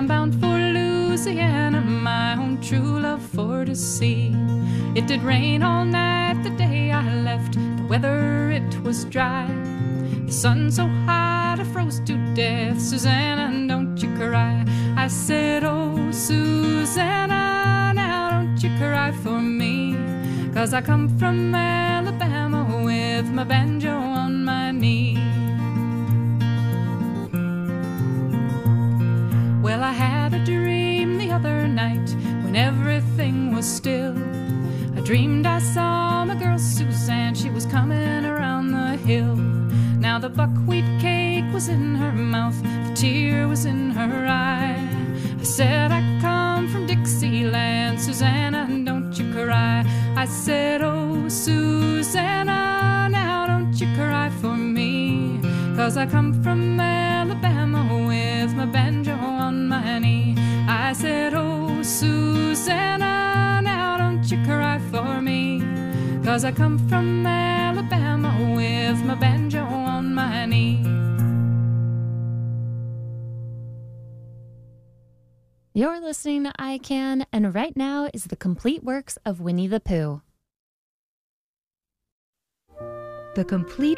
I'm bound for Louisiana, my own true love for to see. It did rain all night the day I left, the weather it was dry. The sun so hot I froze to death. Susanna, don't you cry. I said, oh, Susanna, now don't you cry for me, 'cause I come from Alabama with my banjo on my knee. Well, I had a dream the other night when everything was still. I dreamed I saw my girl Suzanne, she was coming around the hill. Now the buckwheat cake was in her mouth, the tear was in her eye. I said, I come from Dixieland, Susanna, don't you cry. I said, oh, Susanna, now don't you cry for me, 'cause I come from Alabama with my banjo on my knee. I said, oh, Susanna, now don't you cry for me, 'cause I come from Alabama with my banjo on my knee. You're listening to I Can, and right now is the complete works of Winnie the Pooh. The complete